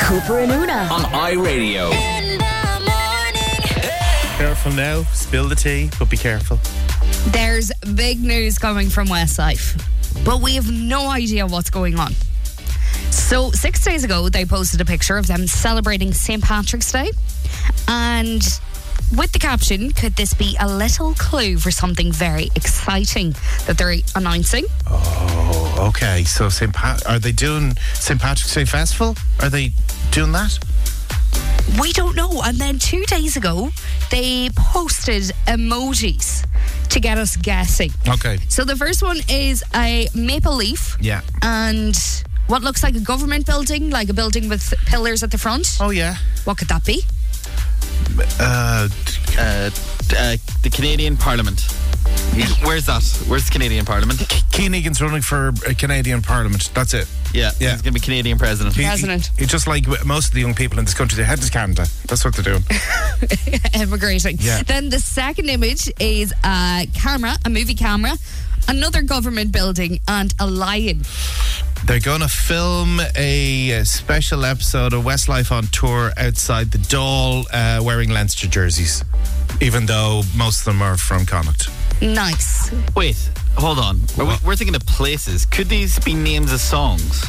Cooper and Una on iRadio. Careful now, spill the tea, but be careful. There's big news coming from Westlife, but we have no idea what's going on. So 6 days ago, they posted a picture of them celebrating St. Patrick's Day, and with the caption, could this be a little clue for something very exciting that they're announcing? Oh, okay. So are they doing St. Patrick's Day Festival? Are they doing that? We don't know. And then 2 days ago, they posted emojis to get us guessing. Okay. So the first one is a maple leaf. Yeah. And what looks like a government building, like a building with pillars at the front. Oh, yeah. What could that be? The Canadian Parliament. Where's that? Where's the Canadian Parliament? Keane Egan's running for Canadian Parliament. That's it. Yeah. He's going to be Canadian president. He's just like most of the young people in this country, they're headed to Canada. That's what they're doing. Emigrating. Yeah. Then the second image is a camera, a movie camera, another government building, and a lion. They're going to film a special episode of Westlife on tour outside the Dáil wearing Leinster jerseys, even though most of them are from Connacht. Nice. Wait, hold on. We're thinking of places. Could these be names of songs?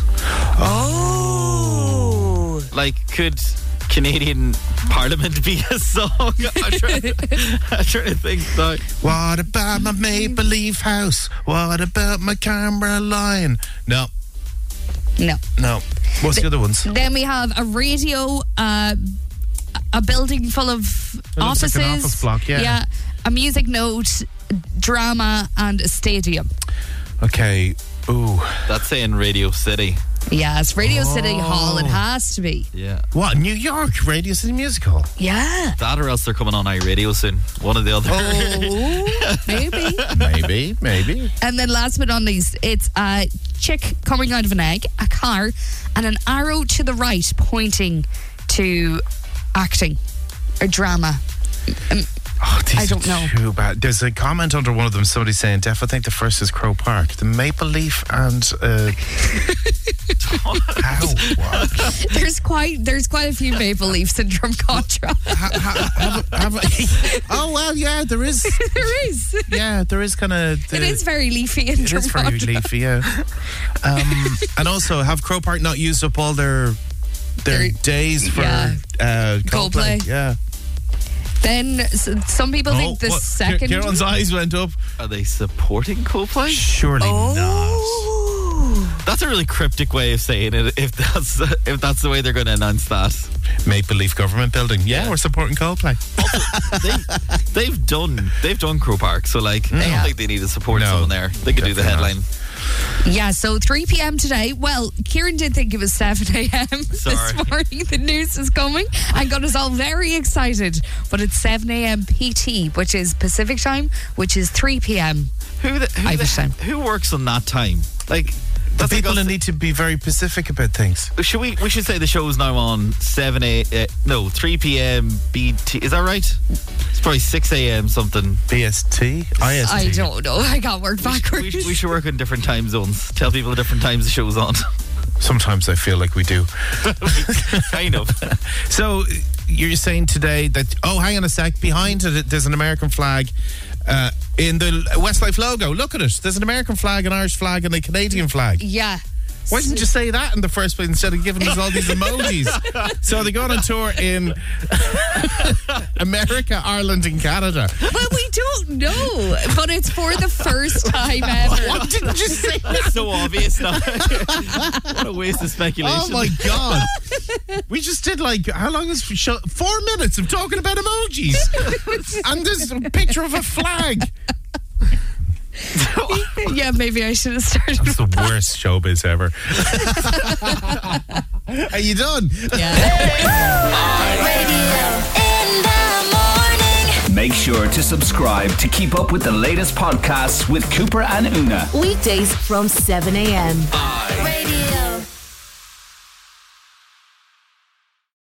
Oh. Like, could Canadian Parliament be a song? I'm trying to think. Like, what about my Maple Leaf house? What about my camera line? No. What's the other ones? Then we have a radio, a building full of offices. Like an office block, yeah. A music note, drama, and a stadium. Okay. Ooh. that's saying Radio City. Yes, Radio City Hall. It has to be. Yeah. What? New York Radio City Music Hall? Yeah. That or else they're coming on iRadio soon. One or the other. Oh, Maybe. And then last but not least, it's a chick coming out of an egg, a car, and an arrow to the right pointing to acting or drama. I don't know. Too bad. There's a comment under one of them. Somebody saying, "Def, I think the first is Crow Park, the Maple Leaf, and how? What? There's quite a few Maple Leaf syndrome contrasts. Oh well, yeah, there is. There is. Yeah, there is kind of. It is very leafy in It is very leafy, yeah. And also, have Crow Park not used up all their days for Coldplay? Yeah. Then some people think the second. Kieran's eyes went up. Are they supporting Coldplay? Surely not. That's a really cryptic way of saying it. If that's the way they're going to announce that. Maple Leaf Government Building. Yeah, we're supporting Coldplay. They've done Crow Park, so I don't think they need to support someone there. They could do the headline. Yeah, so 3 p.m. today. Well, Kieran did think it was 7 a.m. this morning. The news is coming and got us all very excited. But it's 7 a.m. PT, which is Pacific time, which is 3 p.m. Irish time. Who works on that time? Like, the people who need to be very specific about things. We should say the show's now on 3 p.m. BT. Is that right? It's probably 6 a.m. something. BST? IST? I don't know. I can't work backwards. We should work on different time zones. Tell people the different times the show's on. Sometimes I feel like we do. Kind of. So you're saying today that, hang on a sec, behind it there's an American flag in the Westlife logo. Look at it. There's an American flag, an Irish flag, and a Canadian flag. Yeah. Why didn't you say that in the first place instead of giving us all these emojis? So they're going on tour in America, Ireland, and Canada. Well, we don't know, but it's for the first time ever. Why didn't you say that? It's so obvious now. What a waste of speculation. Oh my God. We just did how long is 4 minutes of talking about emojis. And there's a picture of a flag. Yeah, maybe I should have started. That's the worst showbiz ever. Are you done? Yeah. in the morning. Make sure to subscribe to keep up with the latest podcasts with Cooper and Una. Weekdays from 7 a.m. iRadio.